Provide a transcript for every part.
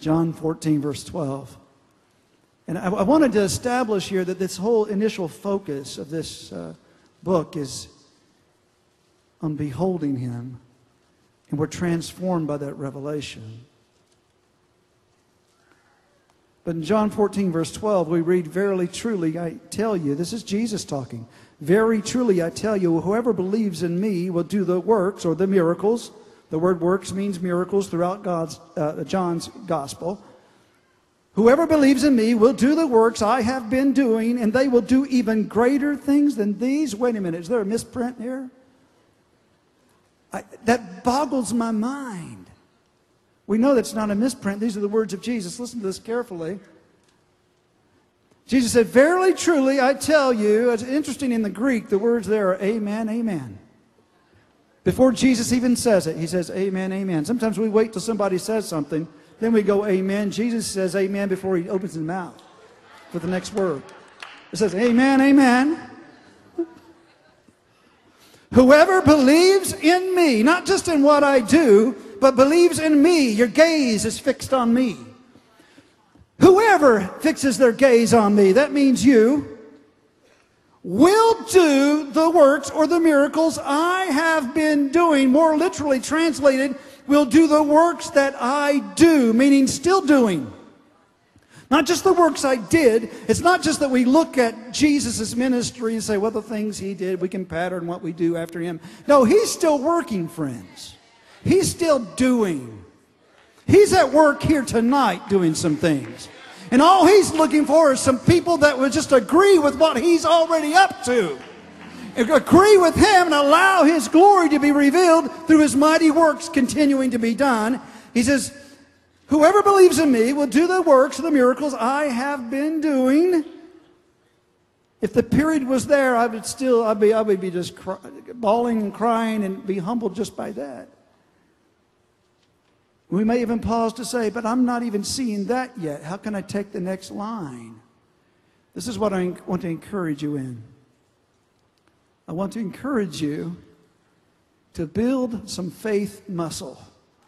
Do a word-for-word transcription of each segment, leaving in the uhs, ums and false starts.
John fourteen, verse twelve. And I, I wanted to establish here that this whole initial focus of this uh, book is on beholding Him. And we're transformed by that revelation. But in John fourteen, verse twelve, we read, "Verily, truly, I tell you," this is Jesus talking, "Very truly, I tell you, whoever believes in me will do the works," or the miracles. The word works means miracles throughout God's, uh, John's gospel. "Whoever believes in me will do the works I have been doing, and they will do even greater things than these." Wait a minute, is there a misprint here? I, that boggles my mind. We know that's not a misprint. These are the words of Jesus. Listen to this carefully. Jesus said, "Verily, truly, I tell you," it's interesting in the Greek, the words there are amen, amen. Before Jesus even says it, He says amen, amen. Sometimes we wait till somebody says something, then we go amen. Jesus says amen before He opens His mouth for the next word. It says amen, amen. "Whoever believes in me," not just in what I do, but believes in me. Your gaze is fixed on me. Whoever fixes their gaze on me, that means you, will do the works or the miracles I have been doing. More literally translated, will do the works that I do, meaning still doing. Not just the works I did. It's not just that we look at Jesus' ministry and say, well, the things He did, we can pattern what we do after Him. No, He's still working, friends. He's still doing. He's at work here tonight doing some things. And all He's looking for is some people that would just agree with what He's already up to. Agree with Him and allow His glory to be revealed through His mighty works continuing to be done. He says, "Whoever believes in me will do the works, the miracles I have been doing." If the period was there, I would still, I'd be, I would be just cry, bawling and crying and be humbled just by that. We may even pause to say, but I'm not even seeing that yet. How can I take the next line? This is what I want to encourage you in. I want to encourage you to build some faith muscle.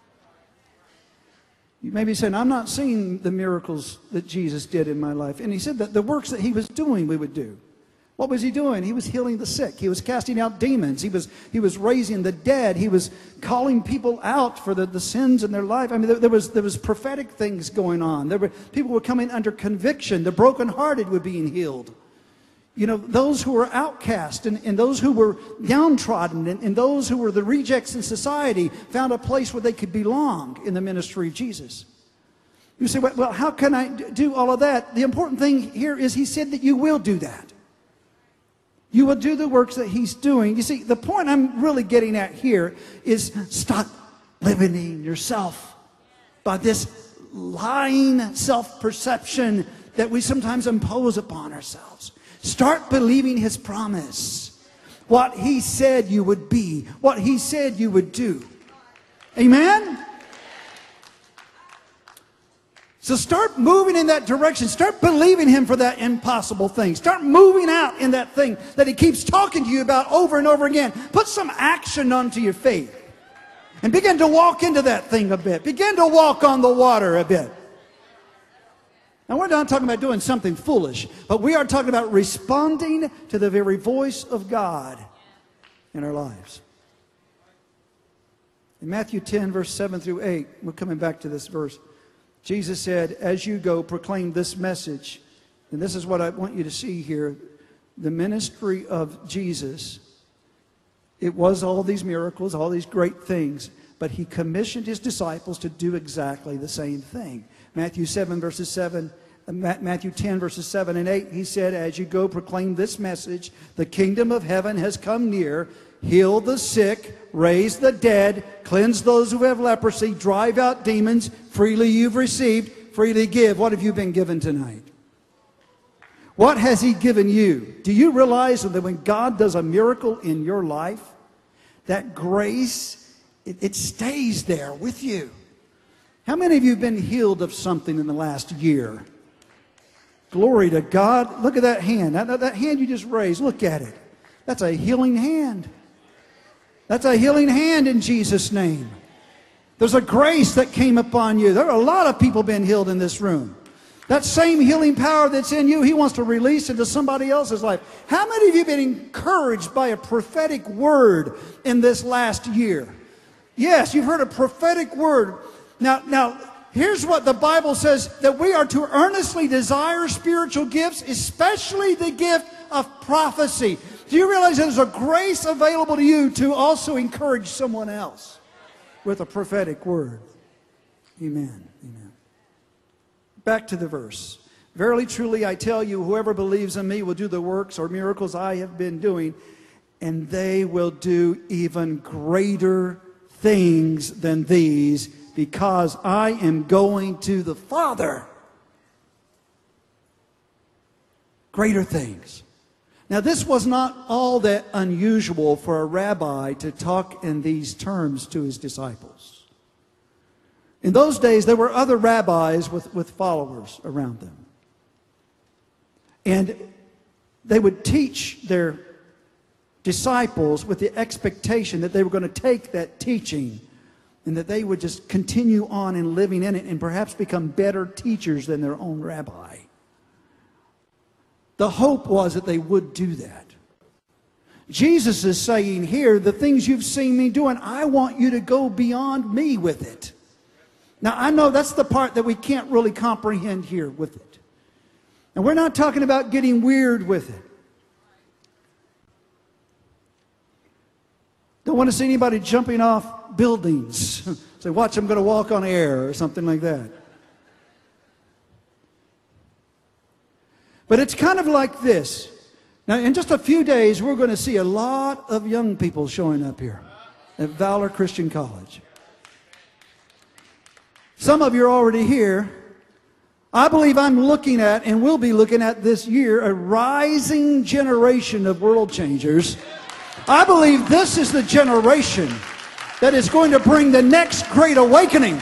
You may be saying, I'm not seeing the miracles that Jesus did in my life. And He said that the works that He was doing, we would do. What was He doing? He was healing the sick. He was casting out demons. He was, he was raising the dead. He was calling people out for the, the sins in their life. I mean, there, there, was, there was prophetic things going on. There were, people were coming under conviction. The brokenhearted were being healed. You know, those who were outcast and, and those who were downtrodden and, and those who were the rejects in society found a place where they could belong in the ministry of Jesus. You say, well, how can I do all of that? The important thing here is He said that you will do that. You will do the works that He's doing. You see, the point I'm really getting at here is stop limiting yourself by this lying self-perception that we sometimes impose upon ourselves. Start believing His promise. What He said you would be. What He said you would do. Amen? So start moving in that direction. Start believing Him for that impossible thing. Start moving out in that thing that He keeps talking to you about over and over again. Put some action onto your faith. And begin to walk into that thing a bit. Begin to walk on the water a bit. Now, we're not talking about doing something foolish, but we are talking about responding to the very voice of God in our lives. In Matthew ten, verse seven through eight, we're coming back to this verse. Jesus said, as you go, proclaim this message. And this is what I want you to see here. The ministry of Jesus, it was all these miracles, all these great things, but He commissioned His disciples to do exactly the same thing. Matthew seven, verses seven, Matthew ten, verses seven and eight, He said, as you go, proclaim this message. The kingdom of heaven has come near. Heal the sick, raise the dead, cleanse those who have leprosy, drive out demons. Freely you've received, freely give. What have you been given tonight? What has He given you? Do you realize that when God does a miracle in your life, that grace, it, it stays there with you? How many of you have been healed of something in the last year? Glory to God. Look at that hand. That, that hand you just raised, look at it. That's a healing hand. That's a healing hand in Jesus' name. There's a grace that came upon you. There are a lot of people being healed in this room. That same healing power that's in you, He wants to release into somebody else's life. How many of you have been encouraged by a prophetic word in this last year? Yes, you've heard a prophetic word. Now, now, here's what the Bible says, that we are to earnestly desire spiritual gifts, especially the gift of prophecy. Do you realize that there's a grace available to you to also encourage someone else with a prophetic word? Amen. Amen. Back to the verse. Verily, truly, I tell you, whoever believes in me will do the works or miracles I have been doing, and they will do even greater things than these, because I am going to the Father. Greater things. Now, this was not all that unusual for a rabbi to talk in these terms to his disciples. In those days, there were other rabbis with, with followers around them. And they would teach their disciples with the expectation that they were going to take that teaching and that they would just continue on in living in it and perhaps become better teachers than their own rabbi. The hope was that they would do that. Jesus is saying here, the things you've seen me doing, I want you to go beyond me with it. Now, I know that's the part that we can't really comprehend here with it. And we're not talking about getting weird with it. Don't want to see anybody jumping off buildings. Say, watch, I'm going to walk on air or something like that. But it's kind of like this. Now, in just a few days, we're going to see a lot of young people showing up here at Valor Christian College. Some of you are already here. I believe I'm looking at, and will be looking at this year, a rising generation of world changers. I believe this is the generation that is going to bring the next great awakening.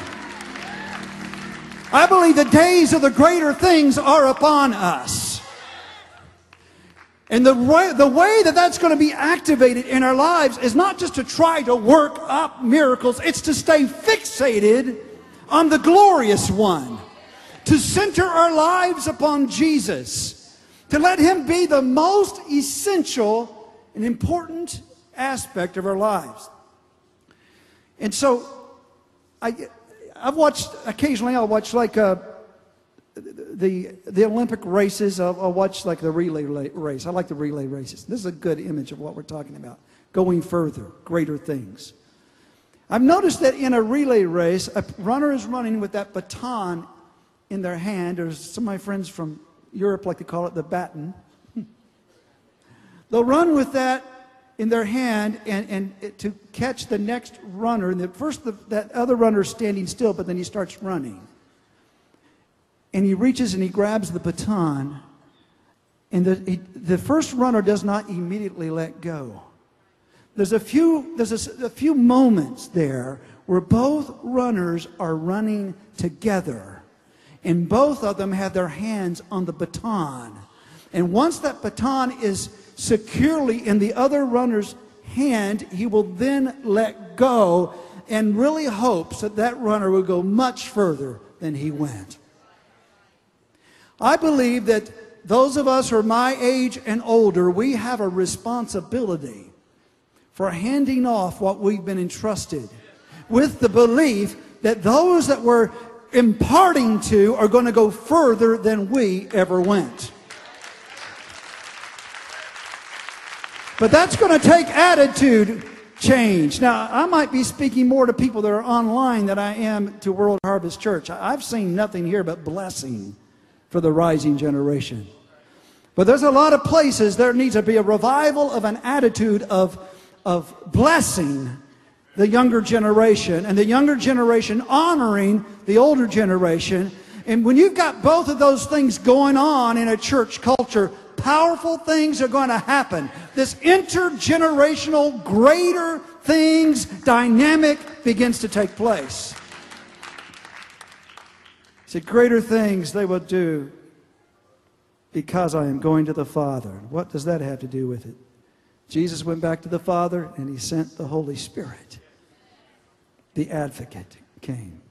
I believe the days of the greater things are upon us. And the way, the way that that's going to be activated in our lives is not just to try to work up miracles. It's to stay fixated on the glorious one. To center our lives upon Jesus. To let Him be the most essential and important aspect of our lives. And so, I, I've watched, occasionally I'll watch like uh, the, the Olympic races. I'll, I'll watch like the relay race. I like the relay races. This is a good image of what we're talking about. Going further, greater things. I've noticed that in a relay race, a runner is running with that baton in their hand, or some of my friends from Europe like to call it the baton. They'll run with that in their hand and, and it, to catch the next runner. And at first the, that other runner is standing still, but then he starts running. And he reaches and he grabs the baton, and the, he, the first runner does not immediately let go. There's a few, there's a, a few moments there where both runners are running together. And both of them have their hands on the baton. And once that baton is securely in the other runner's hand, he will then let go and really hopes that that runner will go much further than he went. I believe that those of us who are my age and older, we have a responsibility for handing off what we've been entrusted with the belief that those that we're imparting to are going to go further than we ever went. But that's going to take attitude change. Now, I might be speaking more to people that are online than I am to World Harvest Church. I've seen nothing here but blessing for the rising generation. But there's a lot of places there needs to be a revival of an attitude of, of blessing the younger generation, and the younger generation honoring the older generation. And when you've got both of those things going on in a church culture, powerful things are going to happen. This intergenerational, greater things dynamic begins to take place. He said, greater things they will do because I am going to the Father. What does that have to do with it? Jesus went back to the Father and He sent the Holy Spirit, the advocate, came.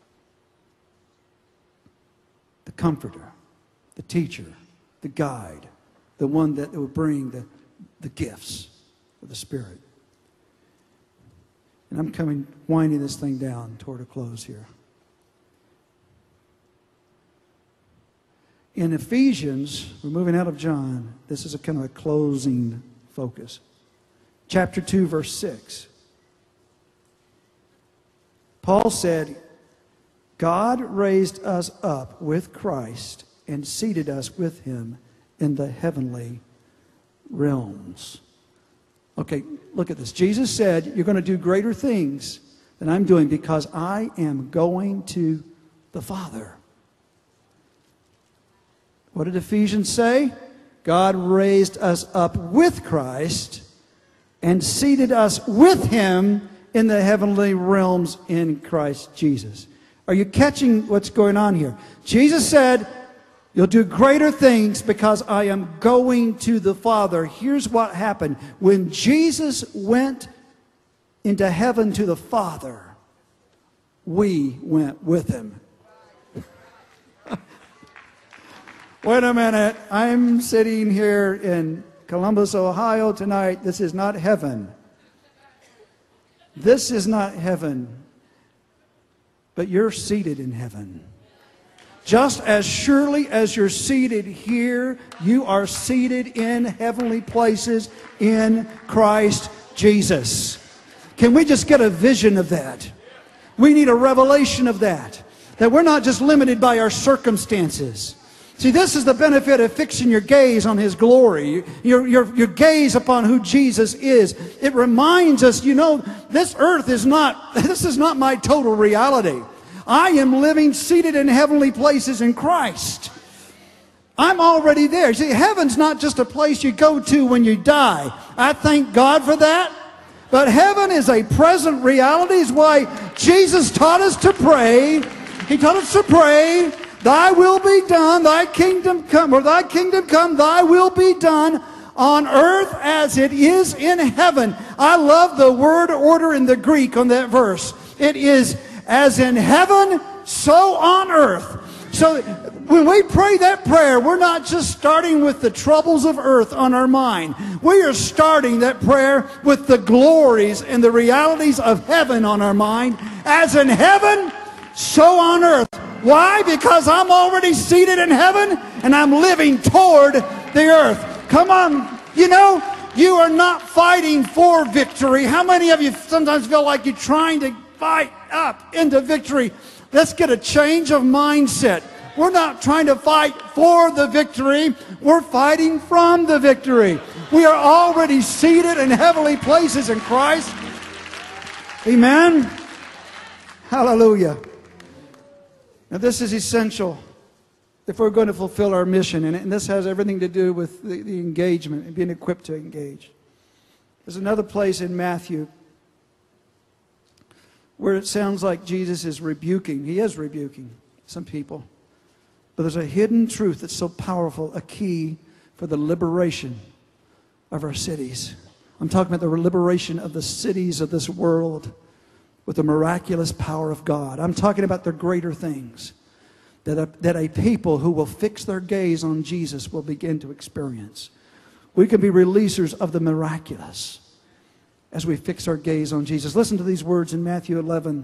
The Comforter, the Teacher, the Guide, the one that would bring the, the gifts of the Spirit. And I'm coming, winding this thing down toward a close here. In Ephesians, we're moving out of John. This is a kind of a closing focus. Chapter two, verse six. Paul said, God raised us up with Christ and seated us with Him in the heavenly realms. Okay, look at this. Jesus said, you're going to do greater things than I'm doing because I am going to the Father. What did Ephesians say? God raised us up with Christ and seated us with Him in the heavenly realms in Christ Jesus. Are you catching what's going on here? Jesus said, you'll do greater things because I am going to the Father. Here's what happened. When Jesus went into heaven to the Father, we went with Him. Wait a minute. I'm sitting here in Columbus, Ohio tonight. This is not heaven. This is not heaven. But you're seated in heaven. Just as surely as you're seated here, you are seated in heavenly places in Christ Jesus. Can we just get a vision of that? We need a revelation of that. That we're not just limited by our circumstances. See, this is the benefit of fixing your gaze on His glory, your, your, your gaze upon who Jesus is. It reminds us, you know, this earth is not, this is not my total reality. I am living seated in heavenly places in Christ. I'm already there. See, heaven's not just a place you go to when you die. I thank God for that. But heaven is a present reality. It's why Jesus taught us to pray. He taught us to pray, Thy will be done, Thy kingdom come, or Thy kingdom come, Thy will be done on earth as it is in heaven. I love the word order in the Greek on that verse. It is as in heaven, so on earth. So when we pray that prayer, we're not just starting with the troubles of earth on our mind. We are starting that prayer with the glories and the realities of heaven on our mind. As in heaven, so on earth. Why? Because I'm already seated in heaven and I'm living toward the earth. Come on. You know, you are not fighting for victory. How many of you sometimes feel like you're trying to fight up into victory? Let's get a change of mindset. We're not trying to fight for the victory. We're fighting from the victory. We are already seated in heavenly places in Christ. Amen. Hallelujah. Now this is essential if we're going to fulfill our mission. And, and this has everything to do with the, the engagement and being equipped to engage. There's another place in Matthew where it sounds like Jesus is rebuking. He is rebuking some people. But there's a hidden truth that's so powerful, a key for the liberation of our cities. I'm talking about the liberation of the cities of this world with the miraculous power of God. I'm talking about the greater things that a, that a people who will fix their gaze on Jesus will begin to experience. We can be releasers of the miraculous as we fix our gaze on Jesus. Listen to these words in Matthew eleven.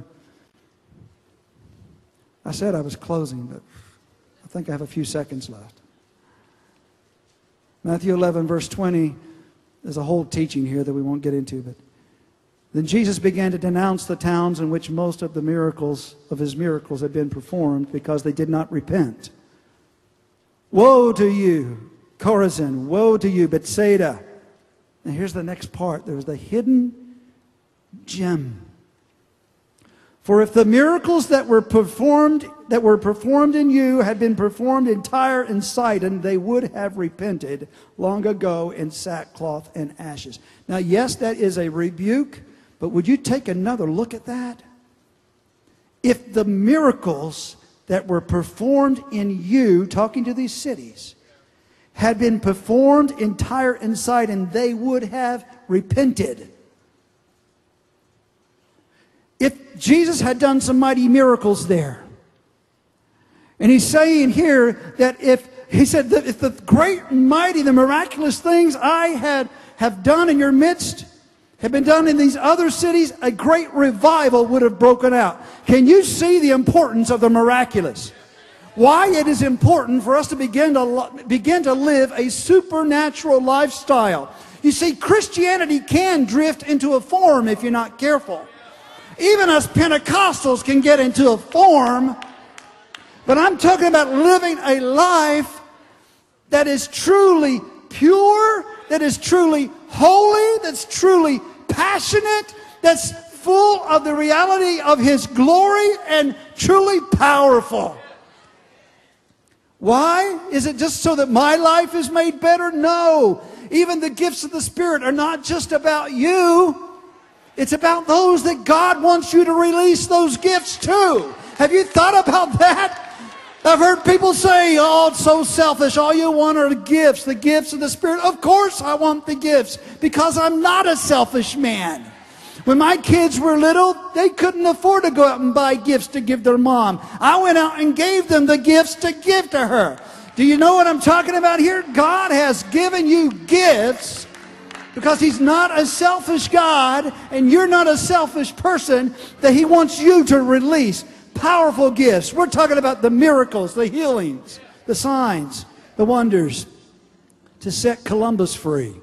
I said I was closing, but I think I have a few seconds left. Matthew eleven, verse twenty. There's a whole teaching here that we won't get into, but then Jesus began to denounce the towns in which most of the miracles of His miracles had been performed because they did not repent. Woe to you, Chorazin! Woe to you, Bethsaida! And here's the next part. There's the hidden gem. For if the miracles that were performed that were performed in you had been performed in Tyre and Sidon, they would have repented long ago in sackcloth and ashes. Now, yes, that is a rebuke. But would you take another look at that? If the miracles that were performed in you, talking to these cities, had been performed in Tyre and Sidon, they would have repented. If Jesus had done some mighty miracles there. And he's saying here that if, he said that if the great and mighty, the miraculous things I had have done in your midst had been done in these other cities, a great revival would have broken out. Can you see the importance of the miraculous? Why it is important for us to begin to begin to live a supernatural lifestyle. You see, Christianity can drift into a form if you're not careful. Even us Pentecostals can get into a form. But I'm talking about living a life that is truly pure, that is truly holy, that's truly passionate, that's full of the reality of His glory and truly powerful. Why? Is it just so that my life is made better? No. Even the gifts of the Spirit are not just about you. It's about those that God wants you to release those gifts to. Have you thought about that? I've heard people say, oh, it's so selfish. All you want are the gifts, the gifts of the Spirit. Of course I want the gifts because I'm not a selfish man. When my kids were little, they couldn't afford to go out and buy gifts to give their mom. I went out and gave them the gifts to give to her. Do you know what I'm talking about here? God has given you gifts because He's not a selfish God and you're not a selfish person, that He wants you to release powerful gifts. We're talking about the miracles, the healings, the signs, the wonders, to set Columbus free,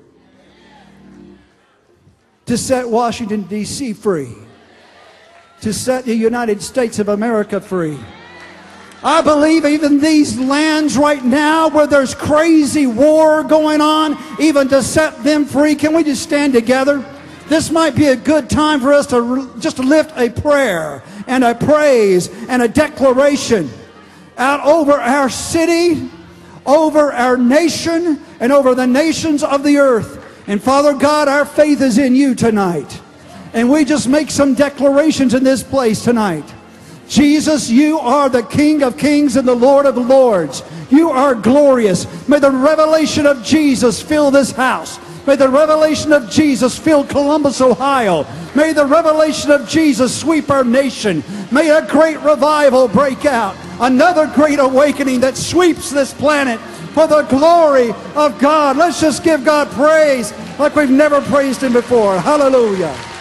to set Washington, D C free, to set the United States of America free. I believe even these lands right now where there's crazy war going on, even to set them free. Can we just stand together? This might be a good time for us to just lift a prayer and a praise and a declaration out over our city, over our nation, and over the nations of the earth. And Father God, our faith is in You tonight. And we just make some declarations in this place tonight. Jesus, You are the King of kings and the Lord of lords. You are glorious. May the revelation of Jesus fill this house. May the revelation of Jesus fill Columbus, Ohio. May the revelation of Jesus sweep our nation. May a great revival break out. Another great awakening that sweeps this planet for the glory of God. Let's just give God praise like we've never praised Him before. Hallelujah.